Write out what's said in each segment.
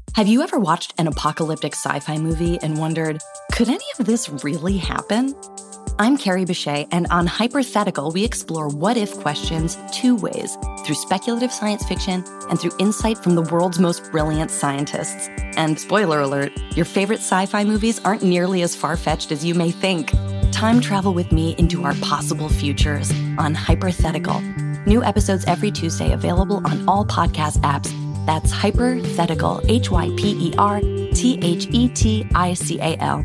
Have you ever watched an apocalyptic sci-fi movie and wondered, could any of this really happen? I'm Carrie Bechet, and on Hypothetical, we explore what-if questions two ways, through speculative science fiction and through insight from the world's most brilliant scientists. And spoiler alert, your favorite sci-fi movies aren't nearly as far-fetched as you may think. Time travel with me into our possible futures on Hypothetical. New episodes every Tuesday, available on all podcast apps. That's Hypothetical, Hyperthetical.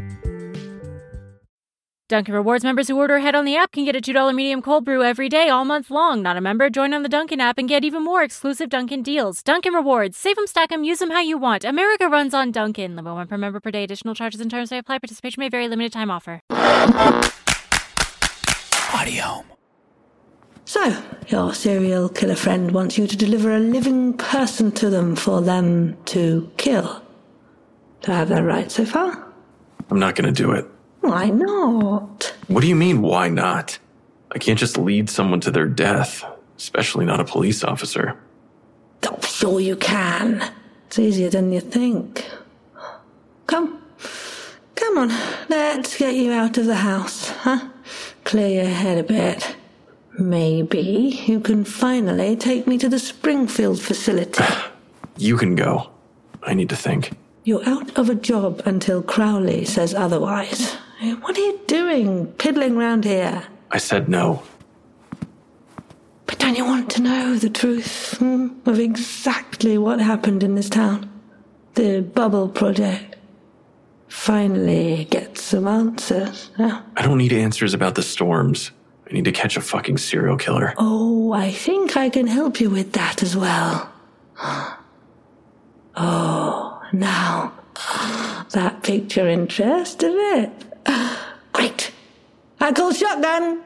Dunkin' Rewards members who order ahead on the app can get a $2 medium cold brew every day all month long. Not a member? Join on the Dunkin' app and get even more exclusive Dunkin' deals. Dunkin' Rewards. Save them, stack them, use them how you want. America runs on Dunkin'. Limit 1 per member per day. Additional charges and terms may apply. Participation may vary. Limited time offer. Audio. So, your serial killer friend wants you to deliver a living person to them for them to kill. Do I have that right so far? I'm not going to do it. Why not? What do you mean, why not? I can't just lead someone to their death, especially not a police officer. Oh, sure you can. It's easier than you think. Come on, let's get you out of the house, huh? Clear your head a bit. Maybe you can finally take me to the Springfield facility. You can go. I need to think. You're out of a job until Crowley says otherwise. What are you doing, piddling round here? I said no. But don't you want to know the truth of exactly what happened in this town? The Bubble Project. Finally get some answers. Huh? I don't need answers about the storms. I need to catch a fucking serial killer. Oh, I think I can help you with that as well. Oh, now, that piqued your interest a bit. Great. I call shotgun.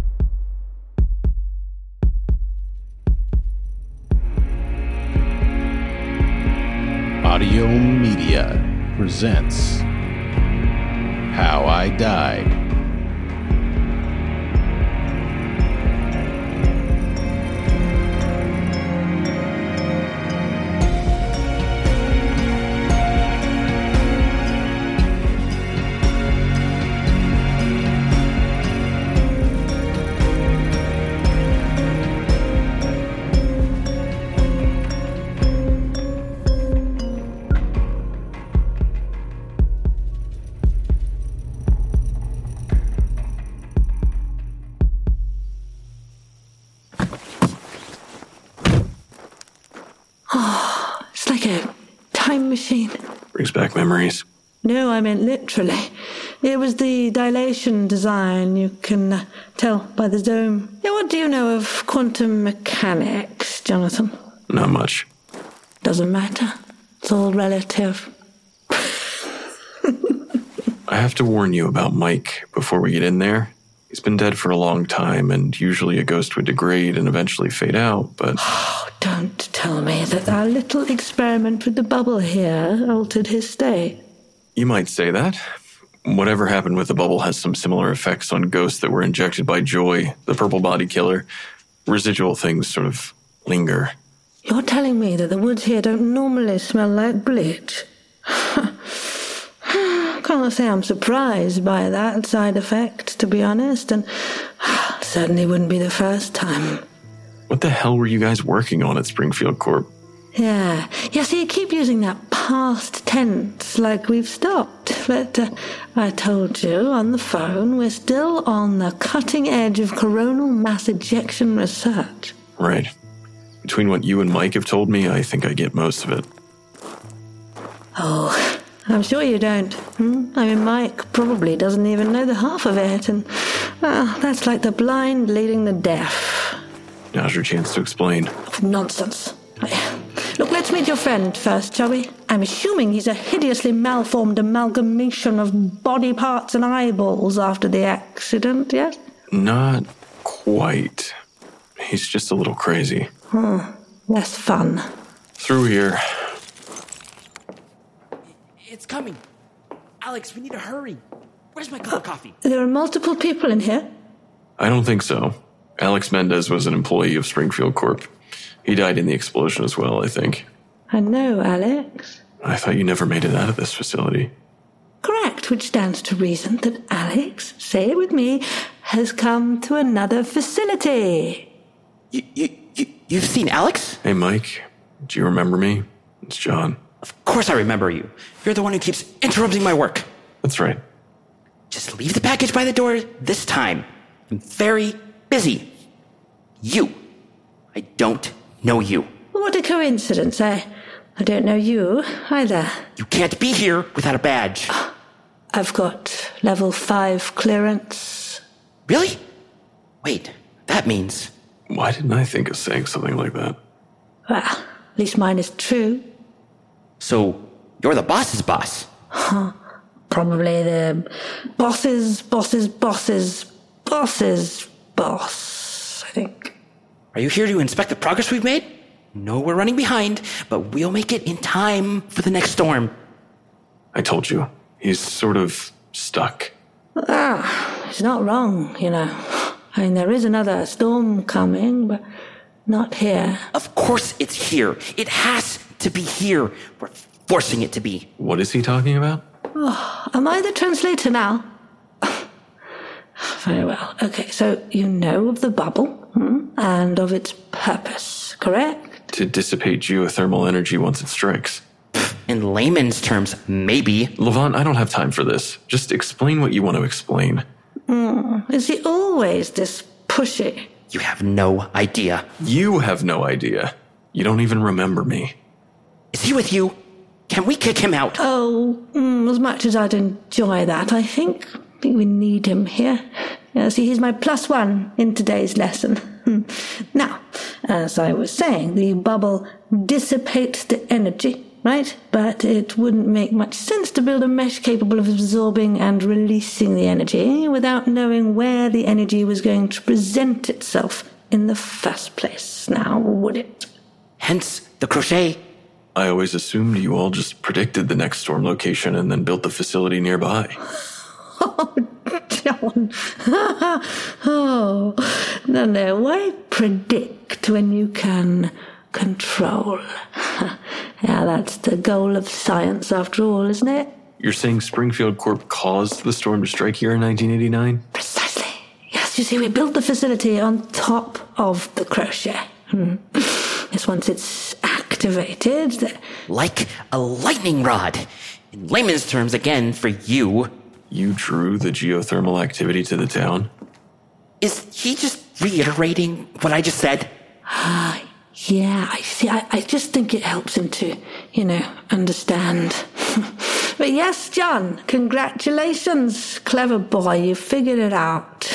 Audio Media presents How I Died. It's like a time machine. Brings back memories. No, I meant literally. It was the dilation design. You can tell by the dome. Yeah, what do you know of quantum mechanics, Jonathan? Not much. Doesn't matter. It's all relative. I have to warn you about Mike before we get in there. He's been dead for a long time, and usually a ghost would degrade and eventually fade out, but... Oh, don't tell me that our little experiment with the bubble here altered his state. You might say that. Whatever happened with the bubble has some similar effects on ghosts that were injected by Joy, the purple body killer. Residual things sort of linger. You're telling me that the woods here don't normally smell like bleach? Can't say I'm surprised by that side effect, to be honest, and certainly wouldn't be the first time. What the hell were you guys working on at Springfield Corp? Yeah, see, you keep using that past tense like we've stopped, but I told you on the phone we're still on the cutting edge of coronal mass ejection research. Right. Between what you and Mike have told me, I think I get most of it. Oh, I'm sure you don't. I mean, Mike probably doesn't even know the half of it, and that's like the blind leading the deaf. Now's your chance to explain. Nonsense. Look, let's meet your friend first, shall we? I'm assuming he's a hideously malformed amalgamation of body parts and eyeballs after the accident, yes? Not quite. He's just a little crazy. Less fun. Through here. It's coming. Alex, we need to hurry. Where's my cup of coffee? There are multiple people in here? I don't think so. Alex Mendez was an employee of Springfield Corp. He died in the explosion as well, I think. I know, Alex. I thought you never made it out of this facility. Correct, which stands to reason that Alex, say it with me, has come to another facility. You've seen Alex? Hey, Mike, do you remember me? It's John. Of course I remember you. You're the one who keeps interrupting my work. That's right. Just leave the package by the door this time. I'm very busy. You. I don't know you. What a coincidence, eh? I don't know you either. You can't be here without a badge. I've got level 5 clearance. Really? Wait, that means... Why didn't I think of saying something like that? Well, at least mine is true. So, you're the boss's boss? Probably the boss's boss, I think. Are you here to inspect the progress we've made? No, we're running behind, but we'll make it in time for the next storm. I told you, he's sort of stuck. He's not wrong, you know. I mean, there is another storm coming, but not here. Of course it's here. It has to be here. We're forcing it to be. What is he talking about? Am I the translator now? Very well. Okay, so you know of the bubble and of its purpose, correct? To dissipate geothermal energy once it strikes. In layman's terms, maybe. Levant, I don't have time for this. Just explain what you want to explain. Is he always this pushy? You have no idea. You have no idea. You don't even remember me. Is he with you? Can we kick him out? Oh, as much as I'd enjoy that, I think we need him here. See, he's my +1 in today's lesson. Now, as I was saying, the bubble dissipates the energy, right? But it wouldn't make much sense to build a mesh capable of absorbing and releasing the energy without knowing where the energy was going to present itself in the first place, now would it? Hence the crochet. I always assumed you all just predicted the next storm location and then built the facility nearby. Oh, John. Oh, no. Why predict when you can control? Yeah, that's the goal of science after all, isn't it? You're saying Springfield Corp caused the storm to strike here in 1989? Precisely. Yes, you see, we built the facility on top of the crochet. Yes, once it's activated... Like a lightning rod. In layman's terms, again, for you... You drew the geothermal activity to the town? Is he just reiterating what I just said? Yeah, I see. I just think it helps him to, understand. But yes, John, congratulations. Clever boy, you figured it out.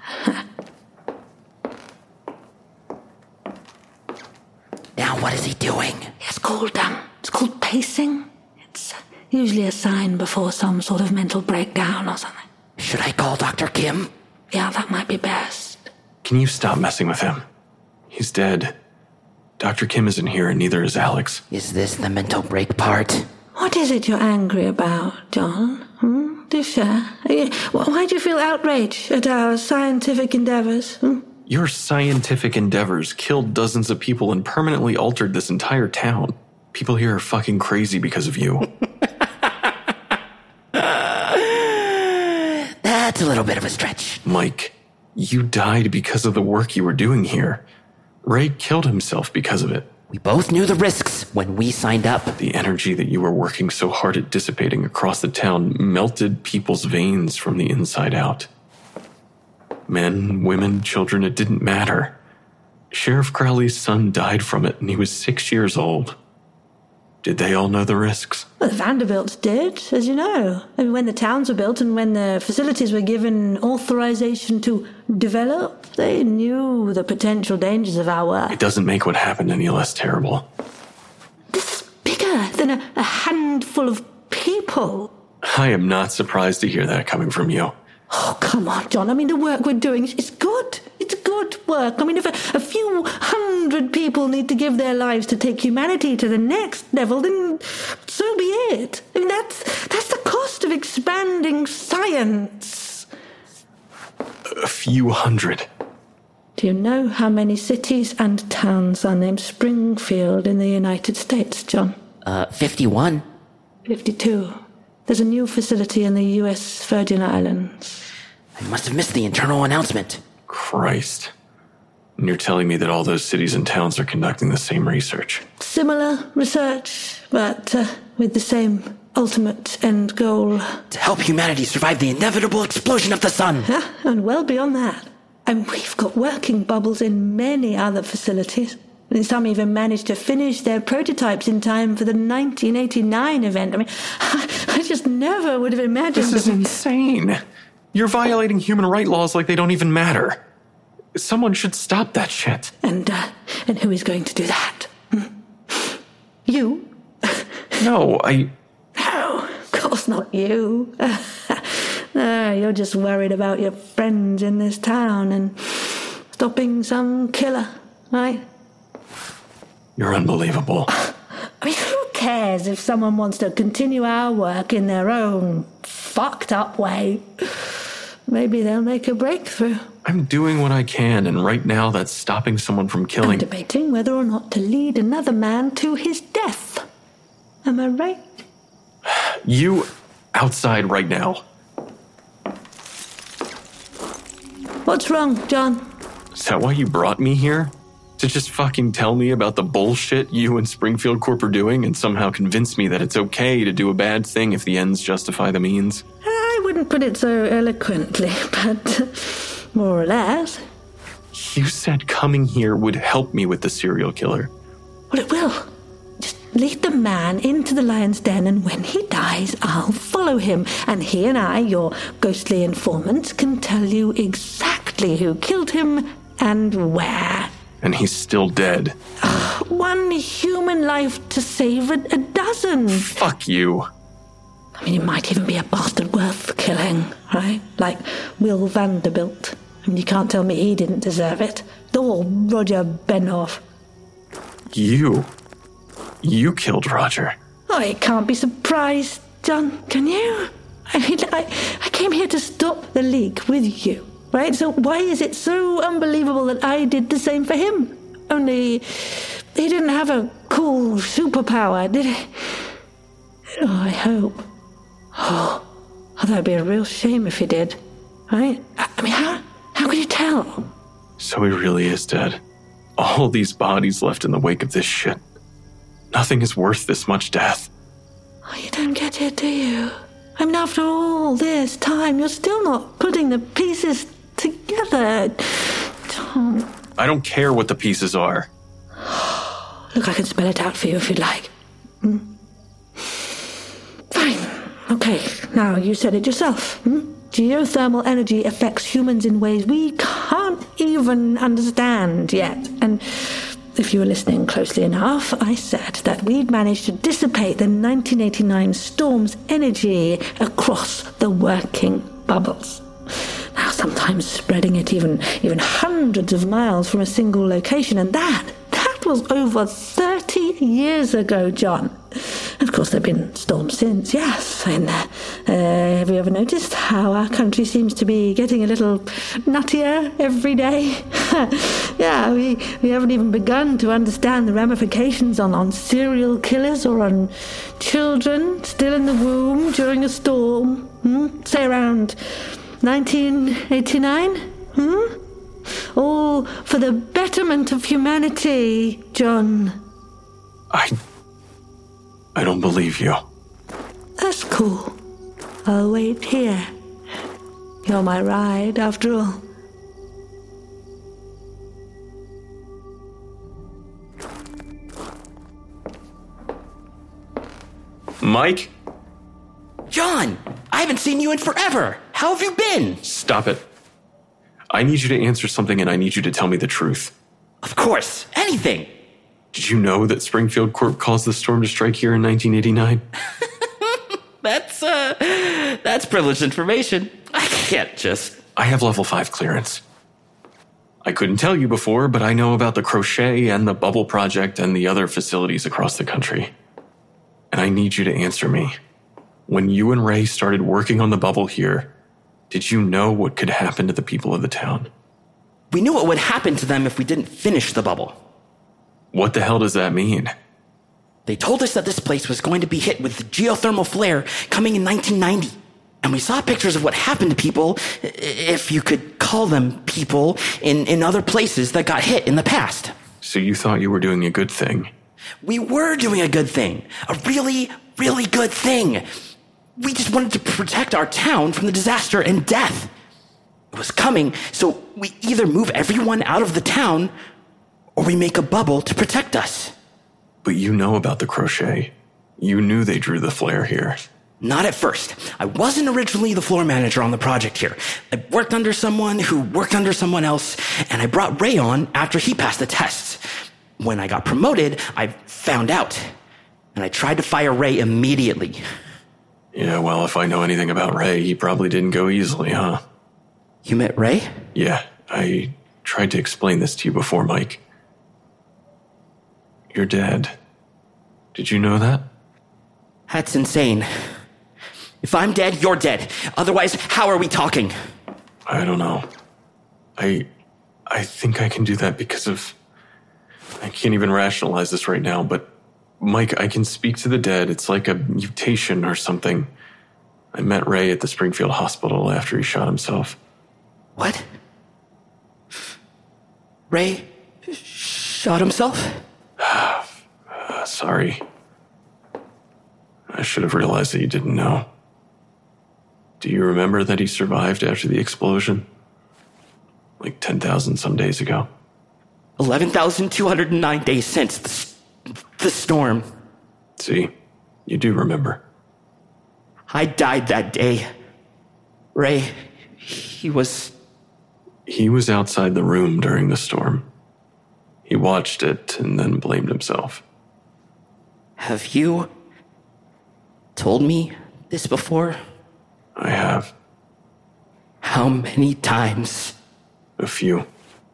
Now what is he doing? It's called pacing. It's usually a sign before some sort of mental breakdown or something. Should I call Dr. Kim? Yeah, that might be best. Can you stop messing with him? He's dead. Dr. Kim isn't here and neither is Alex. Is this the mental break part? What is it you're angry about, John? Do share. Why do you feel outrage at our scientific endeavors? Your scientific endeavors killed dozens of people and permanently altered this entire town. People here are fucking crazy because of you. That's a little bit of a stretch. Mike, you died because of the work you were doing here. Ray killed himself because of it. We both knew the risks when we signed up. The energy that you were working so hard at dissipating across the town melted people's veins from the inside out. Men, women, children, it didn't matter. Sheriff Crowley's son died from it and he was 6 years old. Did they all know the risks? Well, the Vanderbilts did, as you know. I mean, when the towns were built and when the facilities were given authorization to develop, they knew the potential dangers of our work. It doesn't make what happened any less terrible. This is bigger than a handful of people. I am not surprised to hear that coming from you. Oh, come on, John. I mean, the work we're doing is good. It's good work. I mean, if a few hundred people need to give their lives to take humanity to the next level, then so be it. I mean, that's the cost of expanding science. A few hundred. Do you know how many cities and towns are named Springfield in the United States, John? 51. 52. There's a new facility in the U.S. Virgin Islands. I must have missed the internal announcement. Christ. And you're telling me that all those cities and towns are conducting the same research? Similar research, but with the same ultimate end goal. To help humanity survive the inevitable explosion of the sun. Yeah, and well beyond that. And we've got working bubbles in many other facilities. And some even managed to finish their prototypes in time for the 1989 event. I mean, I just never would have imagined... This is insane. You're violating human rights laws like they don't even matter. Someone should stop that shit. And who is going to do that? You? No, No, of course not you. No, you're just worried about your friends in this town and stopping some killer, right? You're unbelievable. I mean, who cares if someone wants to continue our work in their own fucked up way? Maybe they'll make a breakthrough. I'm doing what I can, and right now that's stopping someone from killing... I'm debating whether or not to lead another man to his death. Am I right? You outside right now. What's wrong, John? Is that why you brought me here? To just fucking tell me about the bullshit you and Springfield Corp are doing and somehow convince me that it's okay to do a bad thing if the ends justify the means? I wouldn't put it so eloquently, but more or less. You said coming here would help me with the serial killer. Well, it will. Just lead the man into the lion's den, and when he dies, I'll follow him. And he and I, your ghostly informants, can tell you exactly who killed him and where. And he's still dead. One human life to save a dozen. Fuck you. I mean, it might even be a bastard worth killing, right? Like Will Vanderbilt. I mean, you can't tell me he didn't deserve it. Or Roger Benoff. You killed Roger. Oh, I can't be surprised, John, can you? I mean, I came here to stop the leak with you, right? So why is it so unbelievable that I did the same for him? Only he didn't have a cool superpower, did he? Oh, I hope. Oh, that'd be a real shame if he did, right? I mean, how could you tell? So he really is dead. All these bodies left in the wake of this shit. Nothing is worth this much death. Oh, you don't get it, do you? I mean, after all this time, you're still not putting the pieces together. Tom. I don't care what the pieces are. Look, I can spell it out for you if you'd like. Fine. Okay, now you said it yourself. Geothermal energy affects humans in ways we can't even understand yet. And if you were listening closely enough, I said that we'd managed to dissipate the 1989 storm's energy across the working bubbles. Now, sometimes spreading it even hundreds of miles from a single location, and that was over 30 years ago, John. Of course, there have been storms since, yes. And have you ever noticed how our country seems to be getting a little nuttier every day? Yeah, we haven't even begun to understand the ramifications on serial killers or on children still in the womb during a storm. Say around 1989? All for the betterment of humanity, John. I don't believe you. That's cool. I'll wait here. You're my ride, after all. Mike? John, I haven't seen you in forever. How have you been? Stop it. I need you to answer something, and I need you to tell me the truth. Of course, anything. Did you know that Springfield Corp caused the storm to strike here in 1989? That's privileged information. I can't just... I have level 5 clearance. I couldn't tell you before, but I know about the Crochet and the Bubble Project and the other facilities across the country. And I need you to answer me. When you and Ray started working on the bubble here, did you know what could happen to the people of the town? We knew what would happen to them if we didn't finish the bubble. What the hell does that mean? They told us that this place was going to be hit with the geothermal flare coming in 1990. And we saw pictures of what happened to people, if you could call them people, in other places that got hit in the past. So you thought you were doing a good thing? We were doing a good thing. A really, really good thing. We just wanted to protect our town from the disaster and death. It was coming, so we either move everyone out of the town or we make a bubble to protect us. But you know about the crochet. You knew they drew the flare here. Not at first. I wasn't originally the floor manager on the project here. I worked under someone who worked under someone else, and I brought Ray on after he passed the tests. When I got promoted, I found out, and I tried to fire Ray immediately. Yeah, well, if I know anything about Ray, he probably didn't go easily, huh? You met Ray? Yeah, I tried to explain this to you before, Mike. You're dead. Did you know that? That's insane. If I'm dead, you're dead. Otherwise, how are we talking? I don't know. I think I can do that because of... I can't even rationalize this right now, but Mike, I can speak to the dead. It's like a mutation or something. I met Ray at the Springfield Hospital after he shot himself. What? Ray shot himself? Sorry. I should have realized that you didn't know. Do you remember that he survived after the explosion? Like 10,000 some days ago. 11,209 days since the storm. See, you do remember. I died that day. Ray, he was... He was outside the room during the storm. He watched it and then blamed himself. Have you told me this before? I have. How many times? A few.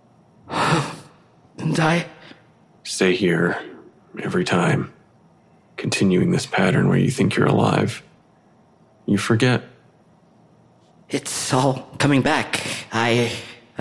And I... Stay here every time, continuing this pattern where you think you're alive. You forget. It's all coming back. I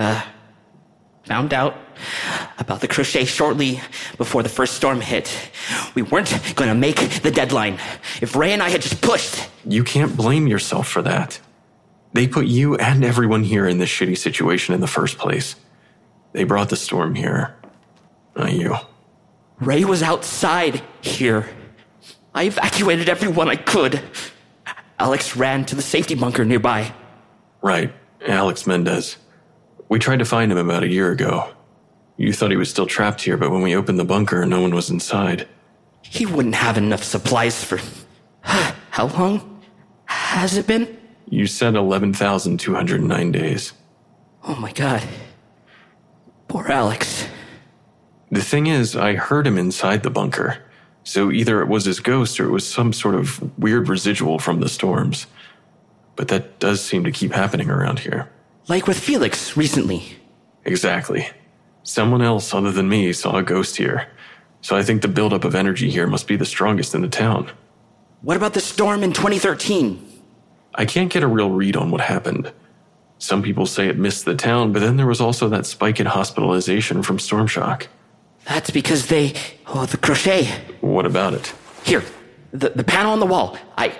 found out about the crochet shortly before the first storm hit. We weren't going to make the deadline. If Ray and I had just pushed... You can't blame yourself for that. They put you and everyone here in this shitty situation in the first place. They brought the storm here, not you. Ray was outside here. I evacuated everyone I could. Alex ran to the safety bunker nearby. Right, Alex Mendez. We tried to find him about a year ago. You thought he was still trapped here, but when we opened the bunker, no one was inside. He wouldn't have enough supplies for... How long has it been? You said 11,209 days. Oh my God. Poor Alex. The thing is, I heard him inside the bunker. So either it was his ghost or it was some sort of weird residual from the storms. But that does seem to keep happening around here. Like with Felix recently. Exactly. Someone else other than me saw a ghost here. So I think the buildup of energy here must be the strongest in the town. What about the storm in 2013? I can't get a real read on what happened. Some people say it missed the town, but then there was also that spike in hospitalization from storm shock. That's because the crochet. What about it? Here, the panel on the wall. I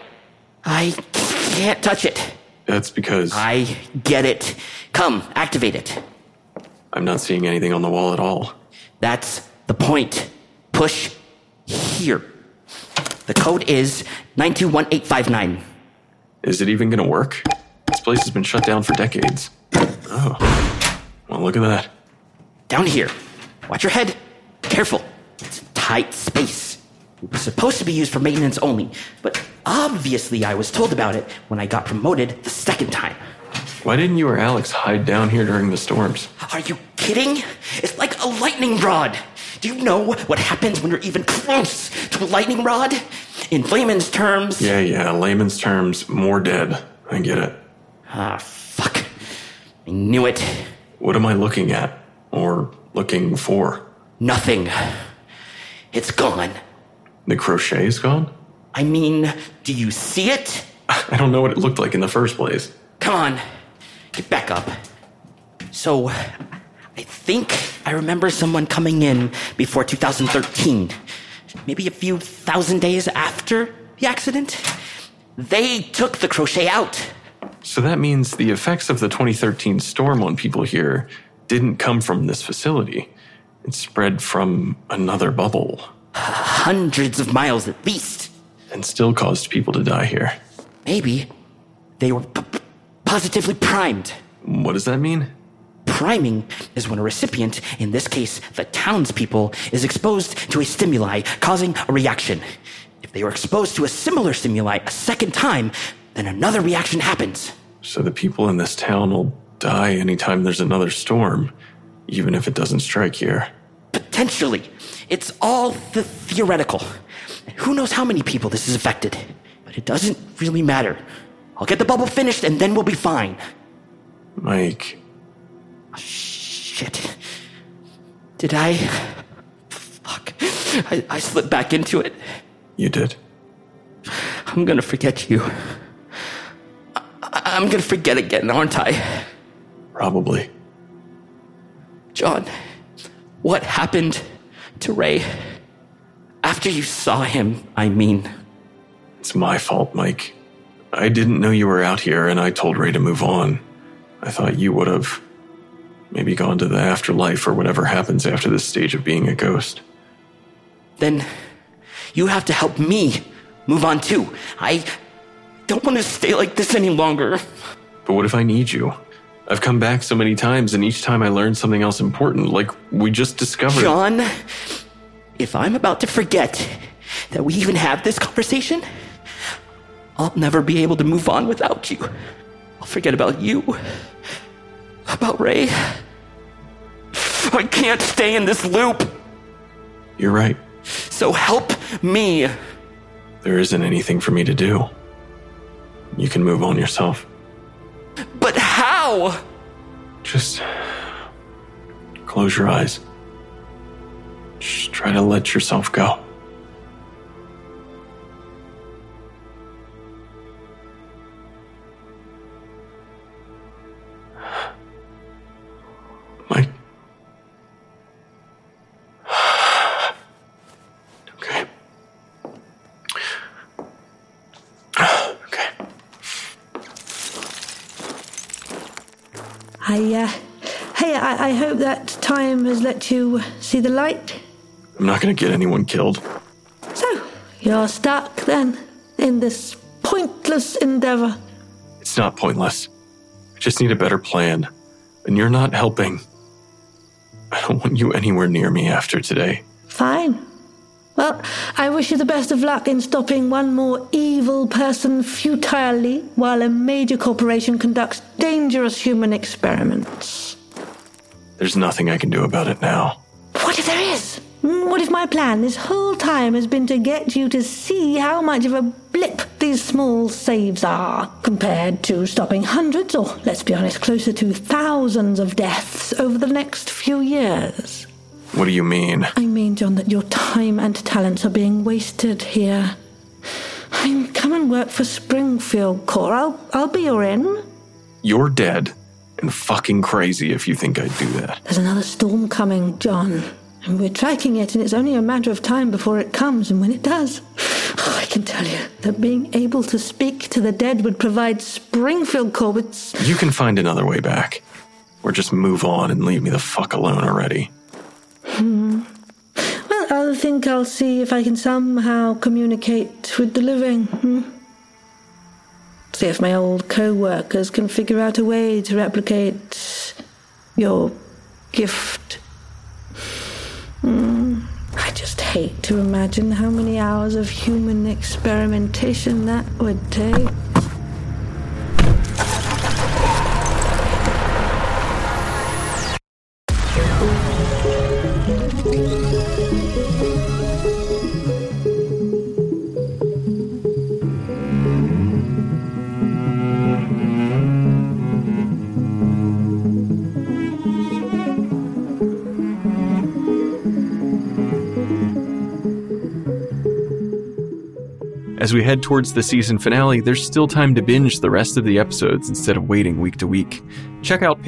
can't touch it. That's because... I get it. Come, activate it. I'm not seeing anything on the wall at all. That's the point. Push here. The code is 921859. Is it even going to work? This place has been shut down for decades. Oh. Well, look at that. Down here. Watch your head. Careful. It's a tight space. It was supposed to be used for maintenance only, but obviously I was told about it when I got promoted the second time. Why didn't you or Alex hide down here during the storms? Are you kidding? It's like a lightning rod. Do you know what happens when you're even close to a lightning rod? In layman's terms... Yeah, layman's terms, more dead. I get it. Fuck. I knew it. What am I looking at? Or looking for? Nothing. It's gone. The crochet is gone? I mean, do you see it? I don't know what it looked like in the first place. Come on. Get back up. So, I think I remember someone coming in before 2013. maybe a few thousand days after the accident, they took the crochet out. So that means the effects of the 2013 storm on people here didn't come from this facility. It spread from another bubble. Hundreds of miles at least. And still caused people to die here. Maybe they were positively primed. What does that mean? Priming is when a recipient, in this case the townspeople, is exposed to a stimuli, causing a reaction. If they were exposed to a similar stimuli a second time, then another reaction happens. So the people in this town will die anytime there's another storm, even if it doesn't strike here. Potentially. It's all theoretical. Who knows how many people this has affected? But it doesn't really matter. I'll get the bubble finished and then we'll be fine. Mike. Shit. Did I? Fuck. I slipped back into it. You did. I'm gonna forget you. I'm gonna forget again, aren't I? Probably. John, what happened to Ray? After you saw him, I mean. It's my fault, Mike. I didn't know you were out here, and I told Ray to move on. I thought you would have maybe gone to the afterlife or whatever happens after this stage of being a ghost. Then you have to help me move on too. I don't want to stay like this any longer. But what if I need you? I've come back so many times, and each time I learned something else important, like we just discovered. John, if I'm about to forget that we even have this conversation, I'll never be able to move on without you. I'll forget about you, about Ray. I can't stay in this loop. You're right. So help me. There isn't anything for me to do. You can move on yourself. But how? Just close your eyes. Just try to let yourself go. Mike. Okay. Okay. I hope that time has let you see the light. I'm not going to get anyone killed. So, you're stuck then, in this pointless endeavor. It's not pointless. I just need a better plan. And you're not helping. I don't want you anywhere near me after today. Fine. Well, I wish you the best of luck in stopping one more evil person futilely while a major corporation conducts dangerous human experiments. There's nothing I can do about it now. What if there is? What if my plan this whole time has been to get you to see how much of a blip these small saves are compared to stopping hundreds, or let's be honest, closer to thousands of deaths over the next few years? What do you mean? I mean, John, that your time and talents are being wasted here. I mean, come and work for Springfield Corps. I'll be your in. You're dead and fucking crazy if you think I'd do that. There's another storm coming, John. And we're tracking it, and it's only a matter of time before it comes, and when it does, I can tell you that being able to speak to the dead would provide Springfield Corps with... You can find another way back. Or just move on and leave me the fuck alone already. Well, I think I'll see if I can somehow communicate with the living. See if my old co-workers can figure out a way to replicate your gift. I just hate to imagine how many hours of human experimentation that would take. As we head towards the season finale, there's still time to binge the rest of the episodes instead of waiting week to week. Check out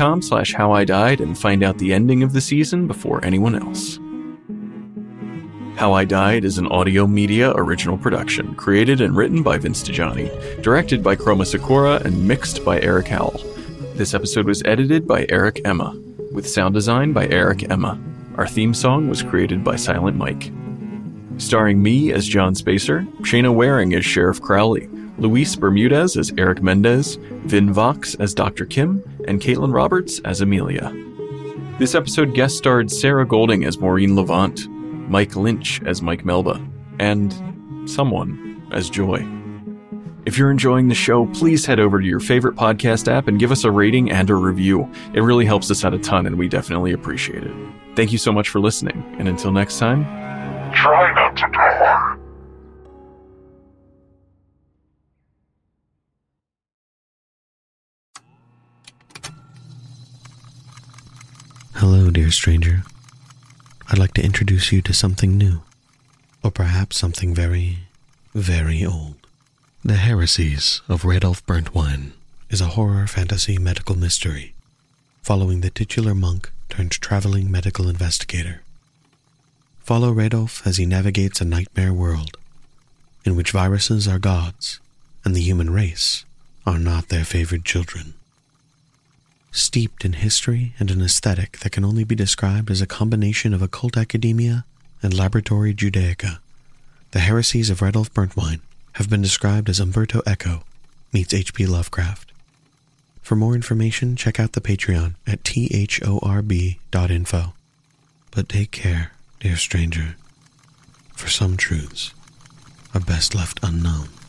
patreon.com/howIdied and find out the ending of the season before anyone else. How I Died is an audio media original production, created and written by Vince DiGianni, directed by Chroma Sakura, and mixed by Eric Howell. This episode was edited by Eric Emma, with sound design by Eric Emma. Our theme song was created by Silent Mike. Starring me as John Spacer, Shayna Waring as Sheriff Crowley, Luis Bermudez as Eric Mendez, Vin Vox as Dr. Kim, and Caitlin Roberts as Amelia. This episode guest starred Sarah Golding as Maureen Levant, Mike Lynch as Mike Melba, and someone as Joy. If you're enjoying the show, please head over to your favorite podcast app and give us a rating and a review. It really helps us out a ton, and we definitely appreciate it. Thank you so much for listening, and until next time, try not to die. Hello, dear stranger. I'd like to introduce you to something new, or perhaps something very, very old. The Heresies of Radolf Burntwine is a horror fantasy medical mystery following the titular monk turned traveling medical investigator. Follow Radolf as he navigates a nightmare world in which viruses are gods and the human race are not their favored children. Steeped in history and an aesthetic that can only be described as a combination of occult academia and laboratory Judaica, the Heresies of Radolf Burntwine have been described as Umberto Eco meets H.P. Lovecraft. For more information, check out the Patreon at thorb.info. But take care, dear stranger, for some truths are best left unknown.